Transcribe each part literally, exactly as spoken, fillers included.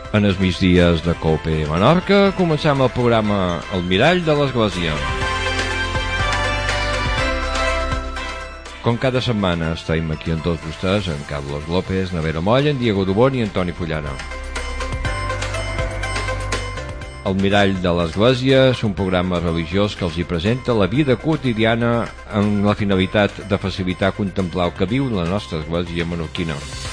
En els migdies de Cope Menorca comencem el programa El Mirall de l'Església. Com cada setmana estem aquí amb tots vostès, en Carlos López, Navera Moll, en Diego Dubón i Antoni Fullana. El Mirall de l'Església és un programa religiós que els hi presenta la vida quotidiana amb la finalitat de facilitar contemplar el que viu la nostra església menorquina.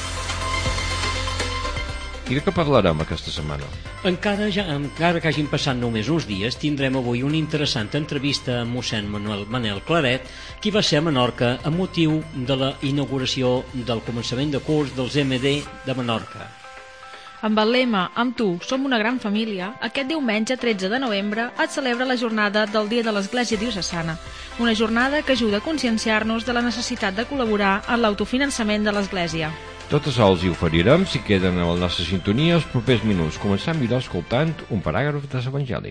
I de què parlarem aquesta setmana? Encara, ja, encara que hagin passat només uns dies, tindrem avui una interessant entrevista amb mossèn Manuel Manel Claret, qui va ser a Menorca amb motiu de la inauguració del començament de curs dels M D de Menorca. Amb el lema "Amb tu som una gran família", aquest diumenge tretze de novembre es celebra la jornada del Dia de l'Església Diocesana, una jornada que ajuda a conscienciar-nos de la necessitat de col·laborar en l'autofinançament de l'Església. Tot això els hi oferirem si queden a la nostra sintonia els propers minuts. Començam millor escoltant un paràgraf de l'Evangeli.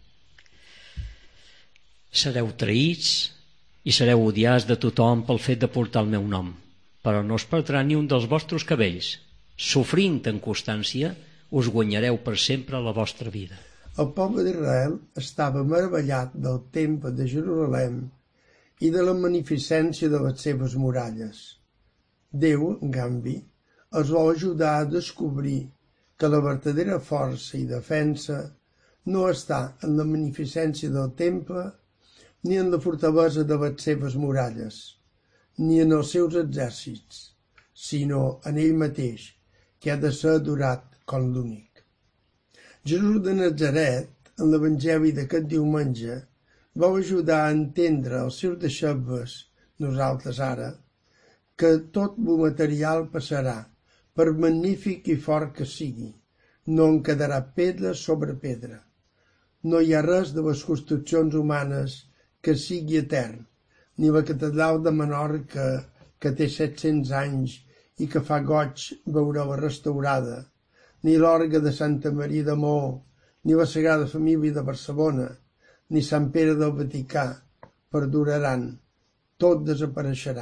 Sereu traïts i sereu odiats de tothom pel fet de portar el meu nom, però no es perdrà ni un dels vostres cabells. Sofrint en constància, us guanyareu per sempre la vostra vida. El poble d'Israel estava meravellat del temple de Jerusalem i de la magnificència de les seves muralles. Déu, en canvi, els vol ajudar a descobrir que la verdadera força i defensa no està en la magnificència del temple ni en la fortalesa de les seves muralles, ni en els seus exèrcits, sinó en ell mateix, que ha de ser adorat com l'únic. Jesús de Nazaret, en l'Evangeli d'aquest diumenge, vol ajudar a entendre als seus deixebles, nosaltres ara, que tot lo material passarà, per magnífic i fort que sigui. No en quedarà pedra sobre pedra. No hi ha res de les construccions humanes que sigui etern, ni la catedral de Menorca, que té set-cents anys i que fa goig veure-la restaurada, ni l'orgue de Santa Maria de Maó, ni la Sagrada Família de Barcelona, ni Sant Pere del Vaticà, perduraran. Tot desapareixerà.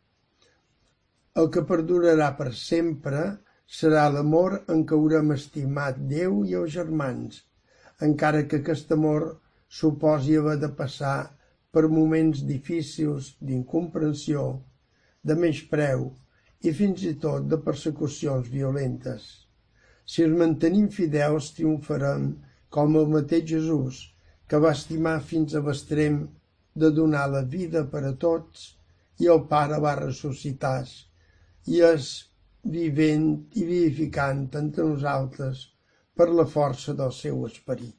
El que perdurarà per sempre serà l'amor en què haurem estimat Déu i els germans, encara que aquest amor suposi haver de passar per moments difícils d'incomprensió, de menyspreu i fins i tot de persecucions violentes. Si ens mantenim fidels, triomfarem com el mateix Jesús, que va estimar fins a l'extrem de donar la vida per a tots, i el Pare va ressuscitar i és vivent i vivificant entre nosaltres per la força del seu esperit.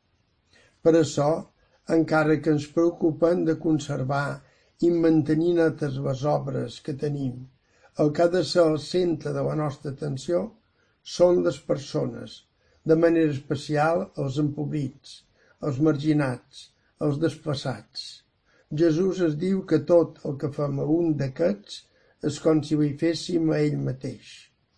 Per això, encara que ens preocupem de conservar i mantenir netes les obres que tenim, el que ha de ser el centre de la nostra atenció són les persones, de manera especial els empobrits, els marginats, els desplaçats. Jesús es diu que tot el que fem a un d'aquests és com si ho hi féssim a ell mateix.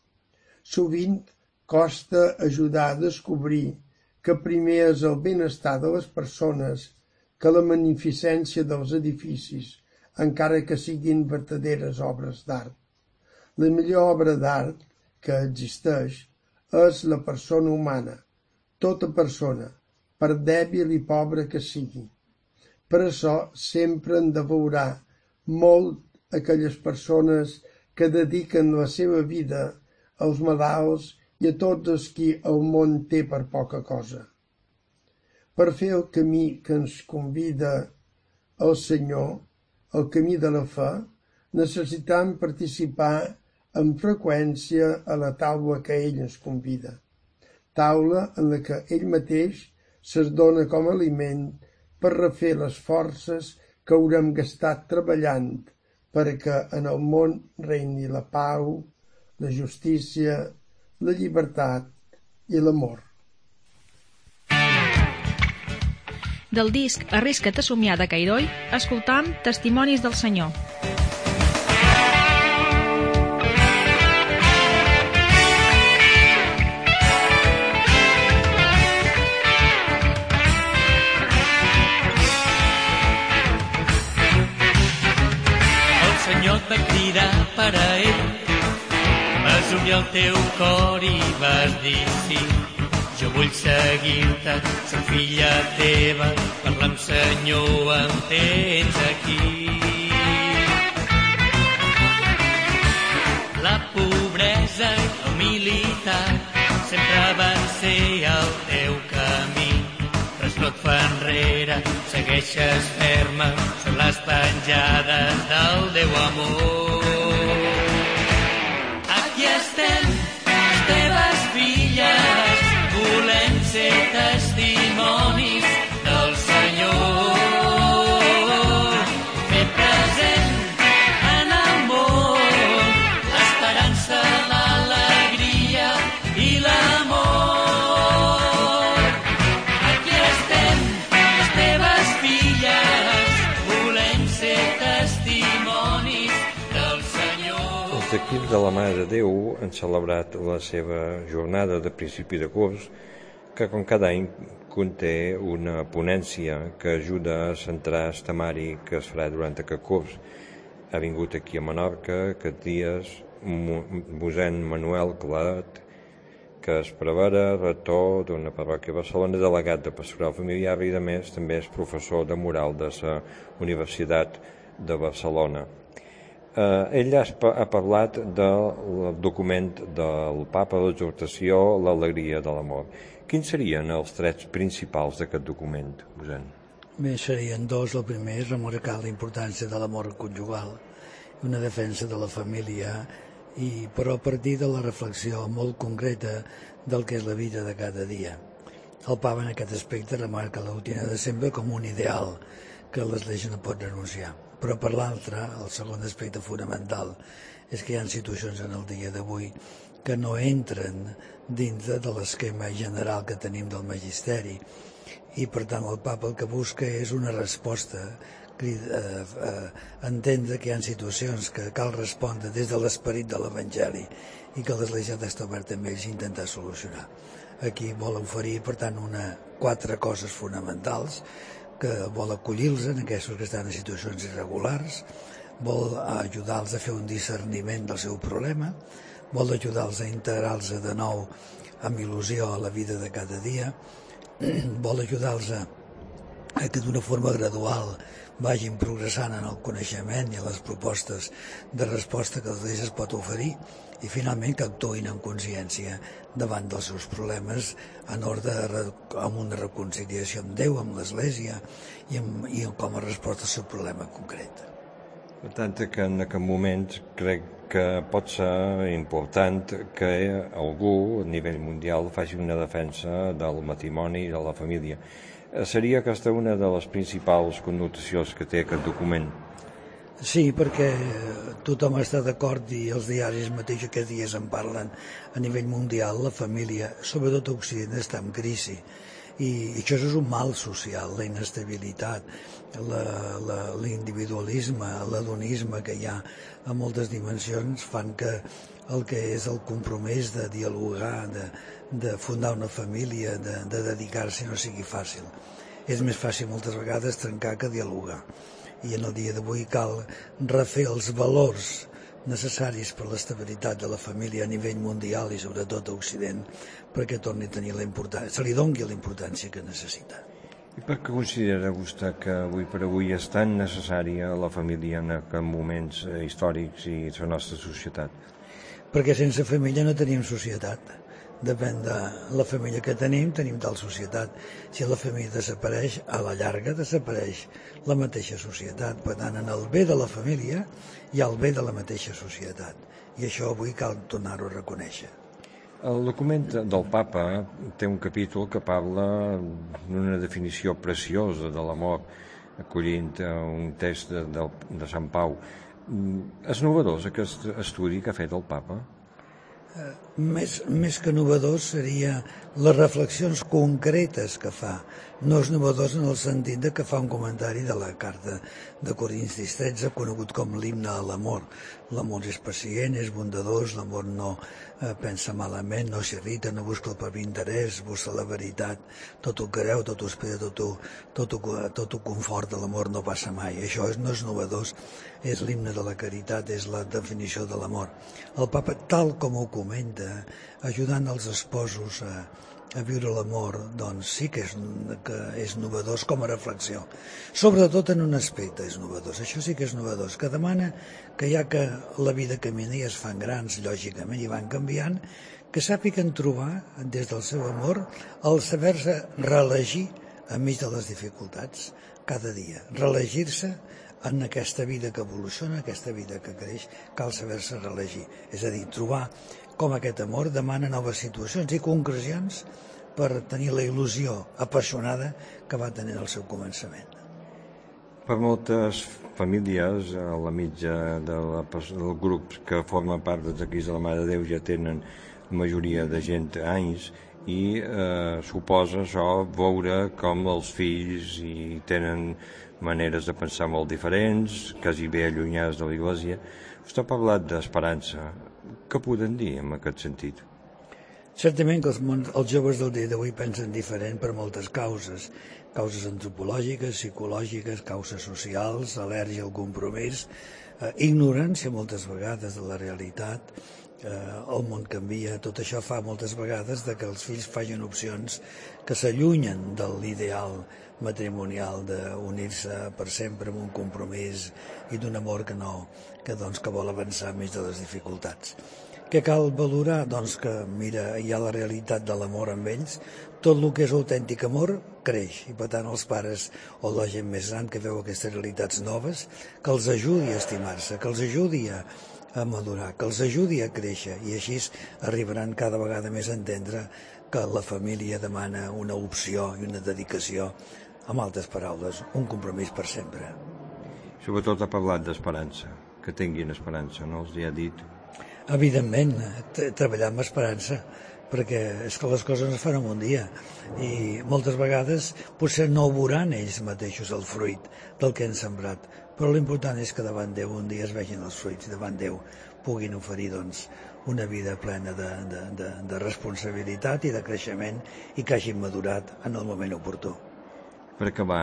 Sovint costa ajudar a descobrir que primer és el benestar de les persones que la magnificència dels edificis, encara que siguin verdaderes obres d'art. La millor obra d'art que existeix és la persona humana, tota persona, per dèbil i pobra que sigui. Per això sempre hem de valorar molt aquelles persones que dediquen la seva vida als malalts i a tots els qui el món té per poca cosa. Per fer el camí que ens convida el Senyor, el camí de la fe, necessitem participar amb freqüència a la taula que ell ens convida, taula en la que ell mateix se'ns dona com a aliment per refer les forces que haurem gastat treballant perquè en el món reini la pau, la justícia, la llibertat i l'amor. Del disc Arrisca't a somiar de Cairoi, escoltam Testimonis del Senyor. El Senyor et va cridar per a ell, és un i el teu cor i vas dir sí. Jo vull seguir-te, soc filla teva, parla'm Senyor, em tens aquí. La pobresa i la humilitat sempre van ser el teu camí. Res no et fa enrere, segueixes ferma, són les penjades del Déu amor. Aquí estem, les teves filles, volem ser testimonis del Senyor. Fer present en el món l'esperança, l'alegria i l'amor. Aquí estem, les teves filles, volem ser testimonis del Senyor. Els equips de la Mare de Déu han celebrat la seva jornada de principi de curs, que com cada any conté una ponència que ajuda a centrar el temari que es farà durant aquest curs. Ha vingut aquí a Menorca aquests dies mossèn Manuel Claret, que és prevere, rector d'una parròquia a Barcelona, delegat de pastoral familiar i, a més, també és professor de moral de la Universitat de Barcelona. Eh, ell ha, ha parlat del document del Papa, l'exhortació, l'alegria de l'amor. Quins serien els trets principals d'aquest document, mossèn? Bé, serien dos. El primer és remarcar la importància de l'amor conjugal, una defensa de la família, i, però a partir de la reflexió molt concreta del que és la vida de cada dia. El Papa en aquest aspecte remarca la rutina de sempre com un ideal que l'Església no pot renunciar. Però per l'altre, el segon aspecte fonamental és que hi ha situacions en el dia d'avui que no entren dintre de l'esquema general que tenim del magisteri, i per tant el Papa el que busca és una resposta, eh, eh, entendre que hi ha situacions que cal respondre des de l'esperit de l'Evangeli i que l'Església ha d'estar oberta amb ells i intentar solucionar. Aquí vol oferir, per tant, una, quatre coses fonamentals, que vol acollir-los en aquests que estan en situacions irregulars, vol ajudar-los a fer un discerniment del seu problema, vol ajudar-los a integrar-los de nou amb il·lusió a la vida de cada dia, vol ajudar-los a, a que d'una forma gradual vagin progressant en el coneixement i a les propostes de resposta que l'Església es pot oferir, i finalment que actuïn en consciència davant dels seus problemes en ordre amb una reconciliació amb Déu, amb l'Església i, amb, i com a resposta al seu problema concret. Per tant, que en aquest moment crec que pot ser important que algú a nivell mundial faci una defensa del matrimoni i de la família. Seria aquesta una de les principals connotacions que té aquest document? Sí, perquè tothom està d'acord i els diaris mateix aquests dies en parlen. A nivell mundial la família, sobretot a Occident, està en crisi. I això és un mal social, la inestabilitat, l'individualisme, l'hedonisme que hi ha a moltes dimensions fan que el que és el compromís de dialogar, de, de fundar una família, de, de dedicar-s'hi no sigui fàcil. És més fàcil moltes vegades trencar que dialogar. I en el dia d'avui cal refer els valors necessaris per l'estabilitat de la família a nivell mundial i sobretot a Occident perquè torni a tenir la importància, se li doni la importància que necessita. I per què considera vostè que avui per avui és tan necessària la família en aquests moments històrics i la nostra societat? Perquè sense família no tenim societat. Depèn de la família que tenim, tenim tal societat. Si la família desapareix, a la llarga desapareix la mateixa societat. Per tant, en el bé de la família hi ha el bé de la mateixa societat. I això avui cal tornar-ho a reconèixer. El document del Papa té un capítol que parla d'una definició preciosa de l'amor, acollint un text de, de, de Sant Pau. És novedós aquest estudi que ha fet el Papa? Eh, més, més que novedós seria les reflexions concretes que fa. No és novedós en el sentit de que fa un comentari de la carta de Corintis tretze, conegut com l'himne a l'amor. L'amor és pacient, és bondadós, l'amor no eh, pensa malament, no s'irrita, no busca el propi interès, busca la veritat, tot ho creu, tot ho espera, tot ho, tot ho, tot ho conforta, l'amor no passa mai. Això és, no és novedós, és l'himne de la caritat, és la definició de l'amor. El Papa, tal com ho comenta, fomenta, ajudant els esposos a, a viure l'amor, doncs sí que és, que és novedós com a reflexió. Sobretot en un aspecte és novedós, això sí que és novedós, que demana que ja que la vida camina i es fan grans, lògicament, i van canviant, que sàpiguen trobar, des del seu amor, el saber-se reelegir enmig de les dificultats, cada dia. Reelegir-se en aquesta vida que evoluciona, aquesta vida que creix, cal saber-se reelegir. És a dir, trobar com aquest amor demana noves situacions i concrecions per tenir la il·lusió apassionada que va tenir al seu començament. Per moltes famílies, a la mitja de la, del grup que forma part dels Equips de la Mare de Déu ja tenen la majoria de gent anys i eh, suposa això veure com els fills hi tenen maneres de pensar molt diferents, quasi bé allunyades de l'Església. Vostè ha parlat d'esperança. Què podem dir en aquest sentit? Certament que els, els joves del dia d'avui pensen diferent per moltes causes. Causes antropològiques, psicològiques, causes socials, al·lèrgia al compromís, eh, ignorància moltes vegades de la realitat, eh, el món canvia, tot això fa moltes vegades de que els fills facin opcions que s'allunyen de l'ideal matrimonial d'unir-se per sempre amb un compromís i d'un amor que no, que, doncs, que vol avançar més de les dificultats. Què cal valorar? Doncs que, mira, hi ha la realitat de l'amor amb ells, tot el que és autèntic amor creix, i per tant els pares o la gent més gran que veu aquestes realitats noves, que els ajudi a estimar-se, que els ajudi a, a madurar, que els ajudi a créixer, i així arribaran cada vegada més a entendre que la família demana una opció i una dedicació, amb altres paraules, un compromís per sempre. Sobretot ha parlat d'esperança, que tinguin esperança, no els hi ha dit? Evidentment, treballar amb esperança, perquè és que les coses es fan en un dia i moltes vegades potser no veuran ells mateixos el fruit del que han sembrat, però l'important és que davant Déu un dia es vegin els fruits i davant Déu puguin oferir, doncs, una vida plena de, de, de, de responsabilitat i de creixement i que hagin madurat en el moment oportú. Per acabar,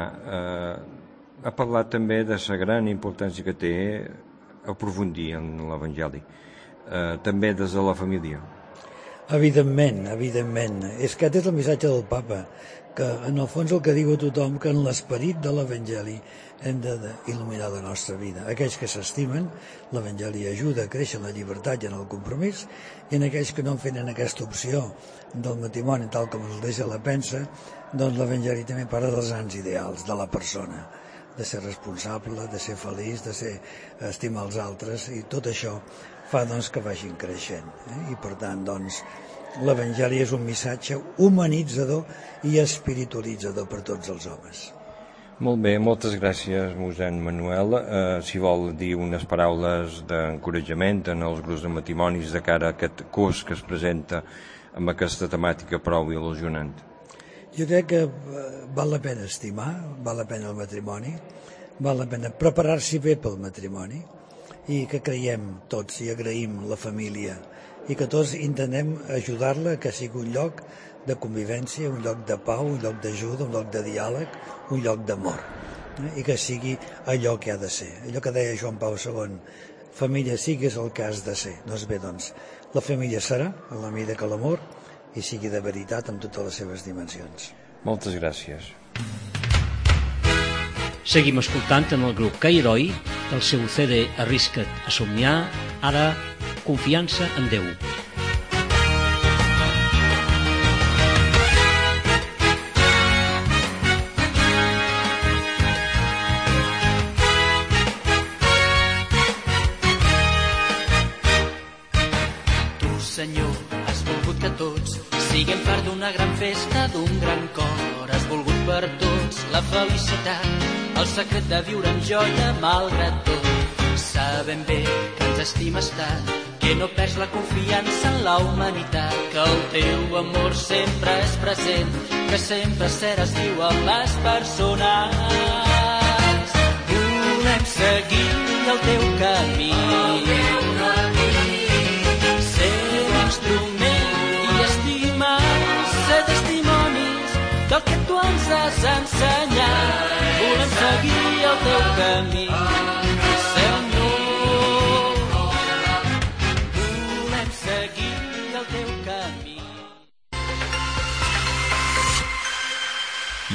eh, ha parlat també de la gran importància que té aprofundir en l'Evangeli, eh, també des de la família. Evidentment, evidentment. És que aquest és el missatge del papa, que en el fons el que diu a tothom que en l'esperit de l'Evangeli hem d'il·luminar la nostra vida. Aquells que s'estimen, l'Evangeli ajuda a créixer en la llibertat i en el compromís, i en aquells que no tenen aquesta opció del matrimoni tal com l'Església la pensa, doncs l'Evangeli també parla dels grans ideals de la persona, de ser responsable, de ser feliç, de ser estimar els altres, i tot això fa, doncs, que vagin creixent. Eh? I per tant, doncs, l'Evangeli és un missatge humanitzador i espiritualitzador per tots els homes. Molt bé, moltes gràcies, mossèn Manuel. Eh, si vol dir unes paraules d'encoratjament en els grups de matrimonis de cara a aquest curs que es presenta amb aquesta temàtica prou il·lusionant. Jo crec que val la pena estimar, val la pena el matrimoni, val la pena preparar-s'hi bé pel matrimoni, i que creiem tots i agraïm la família i que tots intentem ajudar-la que sigui un lloc de convivència, un lloc de pau, un lloc d'ajuda, un lloc de diàleg, un lloc d'amor, eh? I que sigui allò que ha de ser, allò que deia Joan Pau segon, família sigues el que has de ser. Doncs bé, doncs, la família serà en la mida que l'amor i sigui de veritat en totes les seves dimensions. Moltes gràcies. Seguim escoltant en el grup Cairoi del seu C D Arrisca't a somniar, ara Confiança en Déu. Tu, Senyor, has volgut que tots siguem part d'una gran festa, d'un gran cor. Has volgut per tots la felicitat, el secret de viure amb joia malgrat tot. Sabem bé que ens estimes tant, que no perds la confiança en la humanitat, que el teu amor sempre és present, que sempre seràs viu amb les persones. Volem seguir el teu camí, ser un instrument i estimar, ser testimonis del que tu ens has ensenyat. Volem seguir el teu camí, Senyor. Volem seguir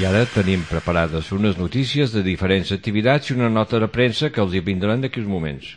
I ara tenim preparades unes notícies de diferents activitats i una nota de premsa que els hi vindran d'aquí uns moments.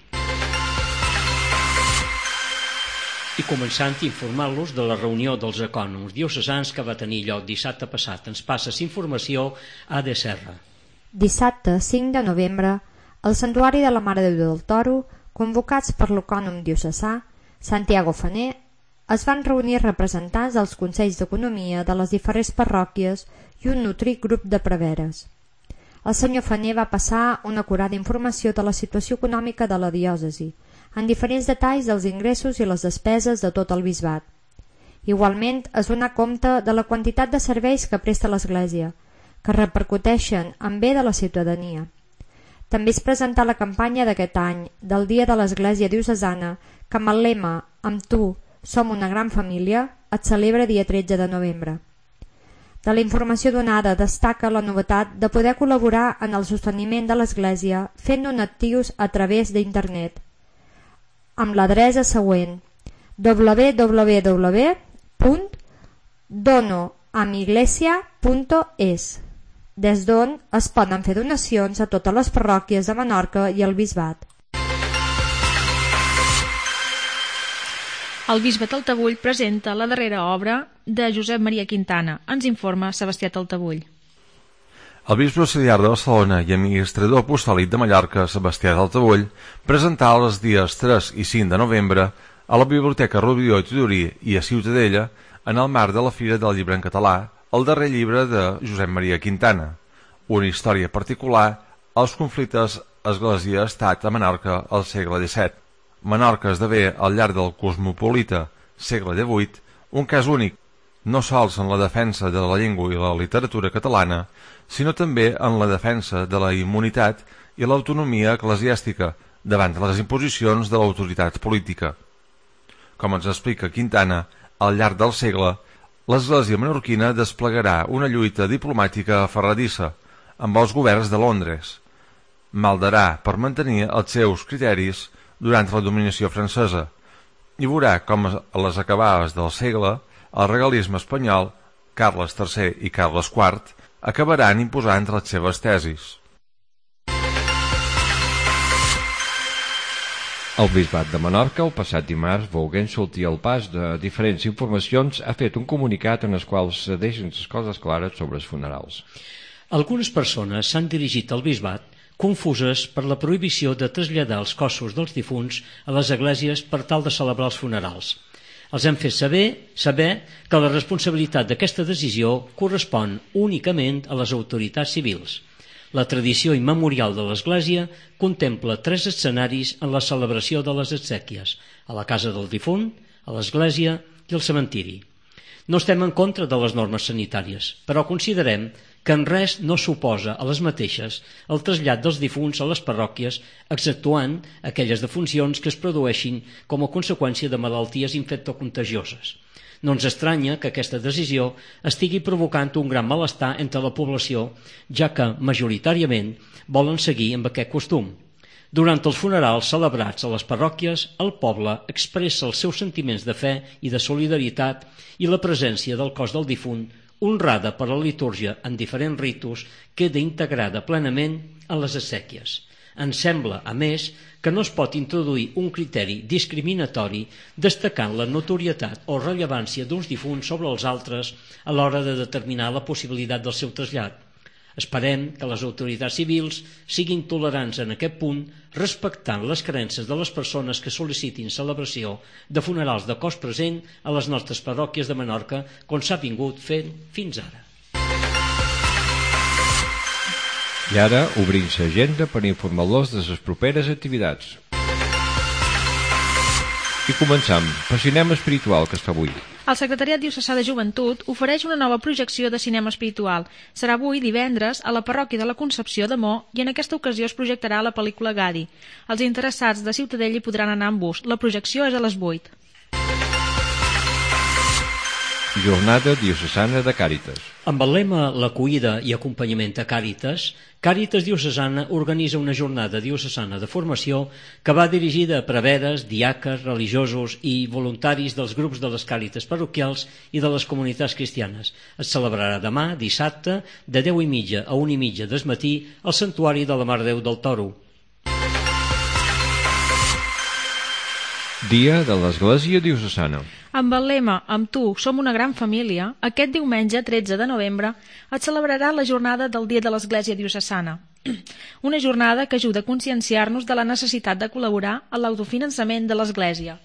I començant a informar-los de la reunió dels ecònoms diocesans que va tenir lloc dissabte passat. Ens passes informació a de Serra. Dissabte cinc de novembre, al Santuari de la Mare de Déu del Toro, convocats per l'ecònom diocesà, Santiago Faner, es van reunir representants dels Consells d'Economia de les diferents parròquies i un nutrit grup de preveres. El senyor Faner va passar una acurada informació de la situació econòmica de la diòcesi, en diferents detalls dels ingressos i les despeses de tot el bisbat. Igualment es donà compte de la quantitat de serveis que presta l'Església, que repercuteixen en bé de la ciutadania. També es presentà la campanya d'aquest any del Dia de l'Església Diocesana, que amb el lema «Amb tu som una gran família» es celebra dia tretze de novembre. De la informació donada destaca la novetat de poder col·laborar en el sosteniment de l'Església fent donatius a través d'internet, amb l'adreça següent w w w punt donoamiglesia punt es, des d'on es poden fer donacions a totes les parròquies de Menorca i el bisbat. El bisbe Taltabull presenta la darrera obra de Josep Maria Quintana. Ens informa Sebastià Taltabull. El bisbe auxiliar de Barcelona i administrador apostòlic de Mallorca, Sebastià Taltabull, presentà els dies tres i cinc de novembre a la Biblioteca Rubió i Tudurí i a Ciutadella, en el marc de la Fira del Llibre en Català, el darrer llibre de Josep Maria Quintana, una història particular als conflictes Església-Estat a Menorca al segle disset. Menorca esdevé, al llarg del cosmopolita segle divuit, un cas únic, no sols en la defensa de la llengua i la literatura catalana, sinó també en la defensa de la immunitat i l'autonomia eclesiàstica davant de les imposicions de l'autoritat política. Com ens explica Quintana, al llarg del segle, l'Església menorquina desplegarà una lluita diplomàtica aferradissa amb els governs de Londres. Maldarà per mantenir els seus criteris durant la dominació francesa i veurà com a les acabades del segle el regalisme espanyol, Carles tercer i Carles quart, acabaran imposant les seves tesis. El bisbat de Menorca, el passat dimarts, volguent sortir al pas de diferents informacions, ha fet un comunicat en el qual se deixen les coses clares sobre els funerals. Algunes persones s'han dirigit al bisbat confuses per la prohibició de traslladar els cossos dels difunts a les esglésies per tal de celebrar els funerals. Els hem fet saber, saber que la responsabilitat d'aquesta decisió correspon únicament a les autoritats civils. La tradició immemorial de l'Església contempla tres escenaris en la celebració de les exèquies: a la casa del difunt, a l'església i al cementiri. No estem en contra de les normes sanitàries, però considerem que en res no suposa a les mateixes el trasllat dels difunts a les parròquies, exceptuant aquelles defuncions que es produeixin com a conseqüència de malalties infectocontagioses. No ens estranya que aquesta decisió estigui provocant un gran malestar entre la població, ja que, majoritàriament, volen seguir amb aquest costum. Durant els funerals celebrats a les parròquies, el poble expressa els seus sentiments de fe i de solidaritat i la presència del cos del difunt, honrada per la litúrgia en diferents ritus, queda integrada plenament en les exèquies. Ens sembla, a més, que no es pot introduir un criteri discriminatori destacant la notorietat o rellevància d'uns difunts sobre els altres a l'hora de determinar la possibilitat del seu trasllat. Esperem que les autoritats civils siguin tolerants en aquest punt, respectant les creences de les persones que sol·licitin celebració de funerals de cos present a les nostres parròquies de Menorca, com s'ha vingut fent fins ara. I ara obrim l'agenda per informar-los de les properes activitats. I començam pel cinema espiritual que es fa avui. El Secretariat Diocesà de Joventut ofereix una nova projecció de cinema espiritual. Serà avui divendres a la parròquia de la Concepció de Mo i en aquesta ocasió es projectarà la pel·lícula Gadi. Els interessats de Ciutadella hi podran anar amb bus. La projecció és a les vuit. Jornada diocesana de Càritas. Amb el lema l'acollida i acompanyament a Càritas, Càritas Diocesana organitza una jornada diocesana de formació que va dirigida a preveres, diaques, religiosos i voluntaris dels grups de les Càritas parroquials i de les comunitats cristianes. Es celebrarà demà, dissabte, de deu i mitja a una i mitja del matí al Santuari de la Mare de Déu del Toro. Dia de l'Església Diocesana. Amb el lema Amb tu som una gran família, aquest diumenge tretze de novembre es celebrarà la jornada del Dia de l'Església Diocesana. Una jornada que ajuda a conscienciar-nos de la necessitat de col·laborar en l'autofinançament de l'Església.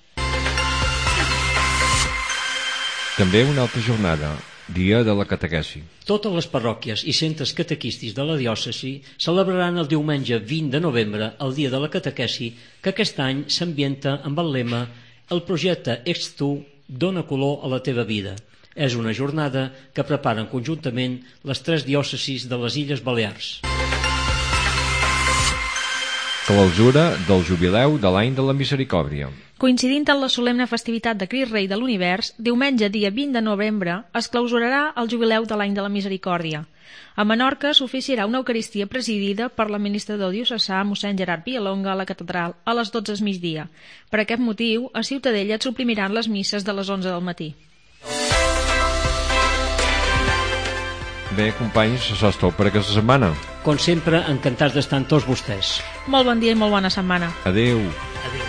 També una altra jornada, Dia de la Catequesi. Totes les parròquies i centres catequistis de la diòcesi celebraran el diumenge vint de novembre el Dia de la Catequesi, que aquest any s'ambienta amb el lema El projecte Ets tu dona color a la teva vida. És una jornada que preparen conjuntament les tres diòcesis de les Illes Balears. Clausura del Jubileu de l'any de la Misericòrdia. Coincidint amb la solemne festivitat de Crist Rei de l'Univers, diumenge dia vint de novembre es clausurarà el Jubileu de l'any de la Misericòrdia. A Menorca s'oficiarà una Eucaristia presidida per l'administrador diocesà mossèn Gerard Villalonga a la catedral a les dotze del migdia. Per aquest motiu, a Ciutadella es suprimiran les misses de les onze del matí. Bé, companys, això és tot per aquesta setmana. Com sempre, encantats d'estar amb tots vostès. Molt bon dia i molt bona setmana. Adéu. Adéu.